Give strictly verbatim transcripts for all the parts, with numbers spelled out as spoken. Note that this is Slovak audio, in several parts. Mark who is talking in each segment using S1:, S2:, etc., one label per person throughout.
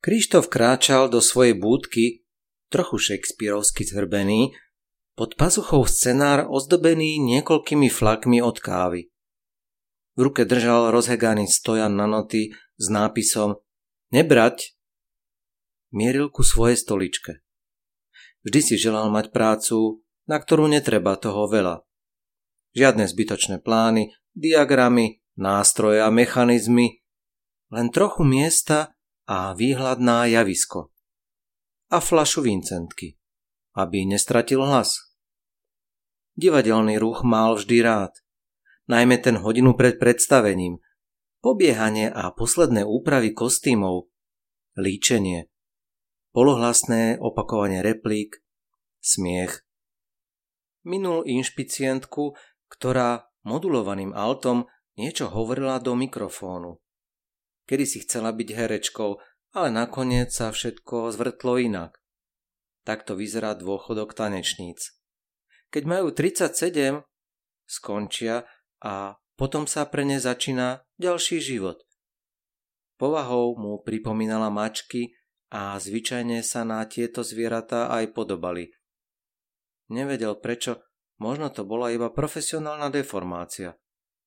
S1: Krištof kráčal do svojej búdky, trochu shakespearovsky zhrbený, pod pazuchou scenár ozdobený niekoľkými flakmi od kávy. V ruke držal rozheganý stojan na noty s nápisom Nebrať. Mieril ku svojej stoličke. Vždy si želal mať prácu, na ktorú netreba toho veľa. Žiadne zbytočné plány, diagramy, nástroje a mechanizmy, len trochu miesta a výhľad na javisko. A fľašu Vincentky, aby nestratil hlas. Divadelný ruch mal vždy rád, najmä ten hodinu pred predstavením, pobiehanie a posledné úpravy kostýmov, líčenie, polohlasné opakovanie replík, smiech. Minul inšpicientku, ktorá modulovaným altom niečo hovorila do mikrofónu. Kedy si chcela byť herečkou, ale nakoniec sa všetko zvrtlo inak. Takto vyzerá dôchodok tanečníc. Keď majú tridsaťsedem, skončia a potom sa pre ne začína ďalší život. Povahou mu pripomínala mačky a zvyčajne sa na tieto zvieratá aj podobali. Nevedel prečo, možno to bola iba profesionálna deformácia.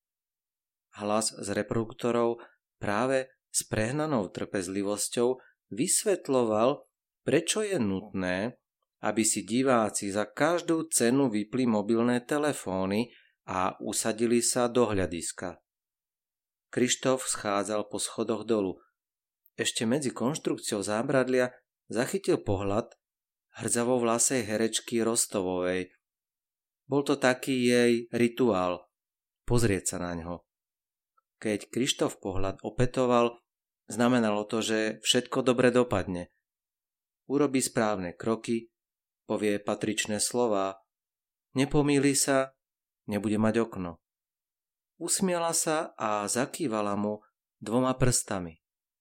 S1: Hlas z reproduktorov práve s prehnanou trpezlivosťou vysvetľoval, prečo je nutné, aby si diváci za každú cenu vypli mobilné telefóny a usadili sa do hľadiska. Krištof schádzal po schodoch dolu. Ešte medzi konštrukciou zábradlia zachytil pohľad hrdzavovlasej herečky Rostovovej. Bol to taký jej rituál, pozrieť sa na ňo. Keď Krištof pohľad opetoval, znamenalo to, že všetko dobre dopadne. Urobí správne kroky, povie patričné slová, nepomýli sa, nebude mať okno. Usmiala sa a zakývala mu dvoma prstami.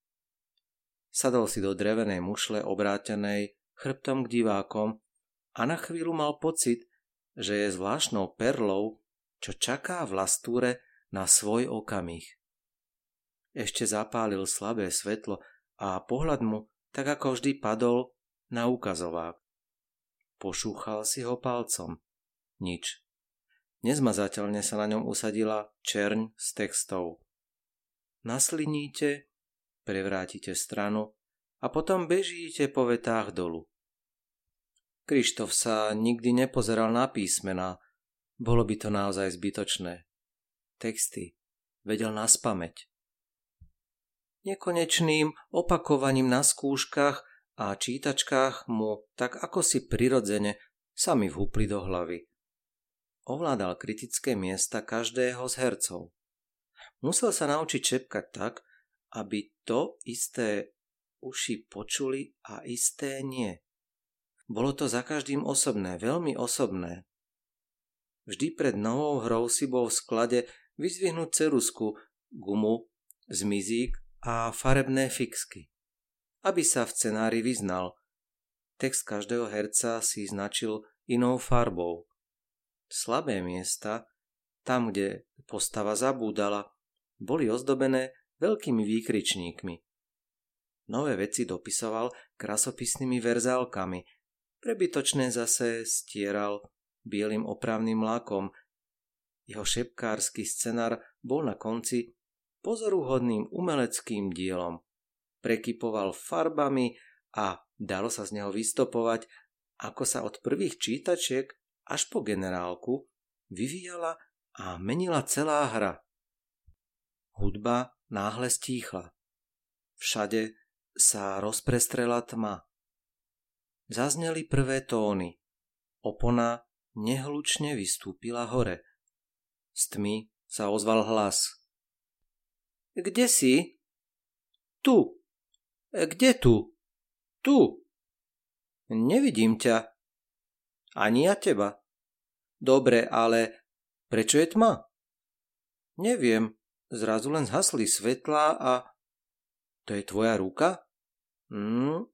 S1: Sadol si do drevenej mušle obrátenej chrbtom k divákom a na chvíľu mal pocit, že je zvláštnou perlou, čo čaká v lastúre na svoj okamih. Ešte zapálil slabé svetlo a pohľad mu tak ako vždy padol na ukazovák. Pošúchal si ho palcom. Nič. Nezmazateľne sa na ňom usadila čerň s textov. Nasliníte, prevrátite stranu a potom bežíte po vetách dolu. Krištof sa nikdy nepozeral na písmená, bolo by to naozaj zbytočné. Texty vedel naspamäť. Nekonečným opakovaním na skúškach a čítačkách mu tak ako si prirodzene sami vhupli do hlavy. Ovládal kritické miesta každého z hercov. Musel sa naučiť šepkať tak, aby to isté uši počuli a isté nie. Bolo to za každým osobné, veľmi osobné. Vždy pred novou hrou si bol v sklade vyzvihnúť ceruzku, gumu, zmizík a farebné fixky. Aby sa v scenári vyznal. Text každého herca si značil inou farbou. Slabé miesta, tam, kde postava zabúdala, boli ozdobené veľkými výkričníkmi. Nové veci dopisoval krasopisnými verzálkami, prebytočné zase stieral bielým opravným lakom. Jeho šepkársky scenár bol na konci pozoruhodným umeleckým dielom. Prekypoval farbami a dalo sa z neho vystopovať, ako sa od prvých čítačiek až po generálku vyvíjala a menila celá hra. Hudba náhle stíchla. Všade sa rozprestrela tma. Zazneli prvé tóny. Opona nehlučne vystúpila hore. Z tmy sa ozval hlas. Kde si? Tu. Kde tu? Tu. Nevidím ťa. Ani ja teba. Dobre, ale prečo je tma? Neviem. Zrazu len zhasli svetlá a... To je tvoja ruka? Hm,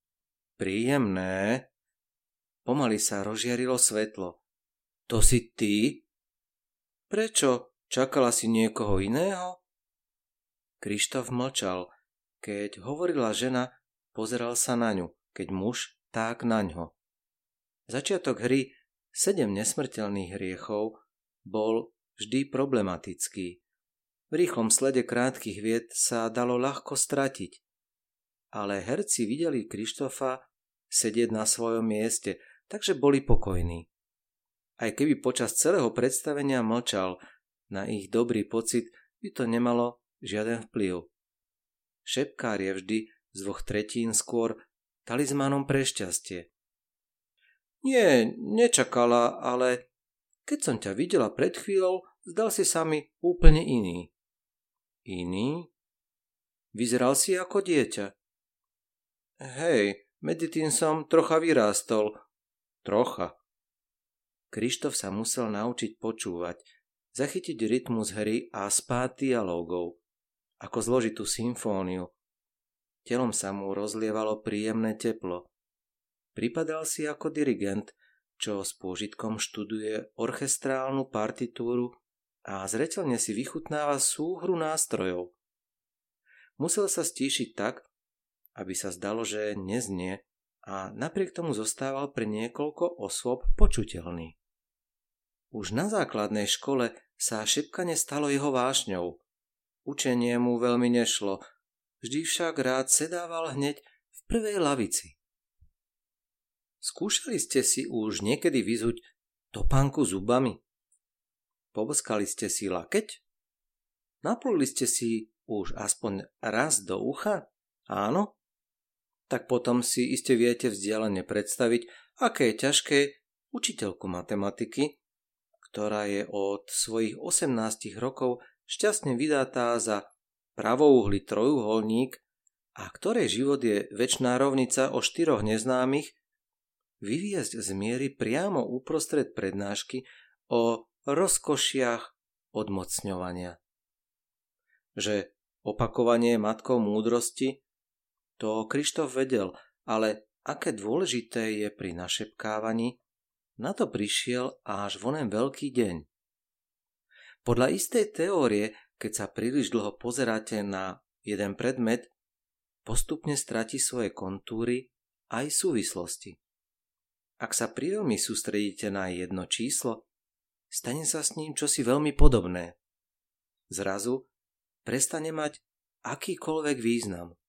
S1: príjemné. Pomaly sa rozžiarilo svetlo. To si ty? Prečo? Čakala si niekoho iného? Krištof mlčal. Keď hovorila žena, pozeral sa na ňu, keď muž tak naňho. Začiatok hry Sedem nesmrteľných hriechov bol vždy problematický. V rýchlom slede krátkych vied sa dalo ľahko stratiť. Ale herci videli Krištofa sedieť na svojom mieste, takže boli pokojní. Aj keby počas celého predstavenia mlčal, na ich dobrý pocit by to nemalo žiaden vplyv. Šepkár je vždy z dvoch tretín skôr talizmánom pre šťastie. Nie, nečakala, ale keď som ťa videla pred chvíľou, zdal si sa mi úplne iný. Iný? Vyzeral si ako dieťa. Hej, medzi tým som trocha vyrástol. Trocha. Krištof sa musel naučiť počúvať, zachytiť rytmus hry a spád dialógov, ako zložitú symfóniu. Telom sa mu rozlievalo príjemné teplo. Pripadal si ako dirigent, čo s pôžitkom študuje orchestrálnu partitúru a zreteľne si vychutnáva súhru nástrojov. Musel sa stíšiť tak, aby sa zdalo, že neznie, a napriek tomu zostával pre niekoľko osôb počuteľný. Už na základnej škole sa šepkanie stalo jeho vášňou. Učenie mu veľmi nešlo, vždy však rád sedával hneď v prvej lavici. Skúšali ste si už niekedy vyzuť topánku zubami? Poboskali ste si lakeť? Napluli ste si už aspoň raz do ucha? Áno? Tak potom si iste viete vzdialene predstaviť, aké je ťažké učiteľku matematiky, ktorá je od svojich osemnástich rokov šťastne vydatá za pravouhlý trojuholník a ktorej život je večná rovnica o štyroch neznámych, vyviesť z miery priamo uprostred prednášky o rozkošiach odmocňovania. Že opakovanie je matkou múdrosti, to Krištof vedel, ale aké dôležité je pri našepkávaní, na to prišiel až vonen veľký deň. Podľa istej teórie, keď sa príliš dlho pozeráte na jeden predmet, postupne stratí svoje kontúry aj súvislosti. Ak sa priveľmi sústredíte na jedno číslo, stane sa s ním čosi veľmi podobné. Zrazu prestane mať akýkoľvek význam.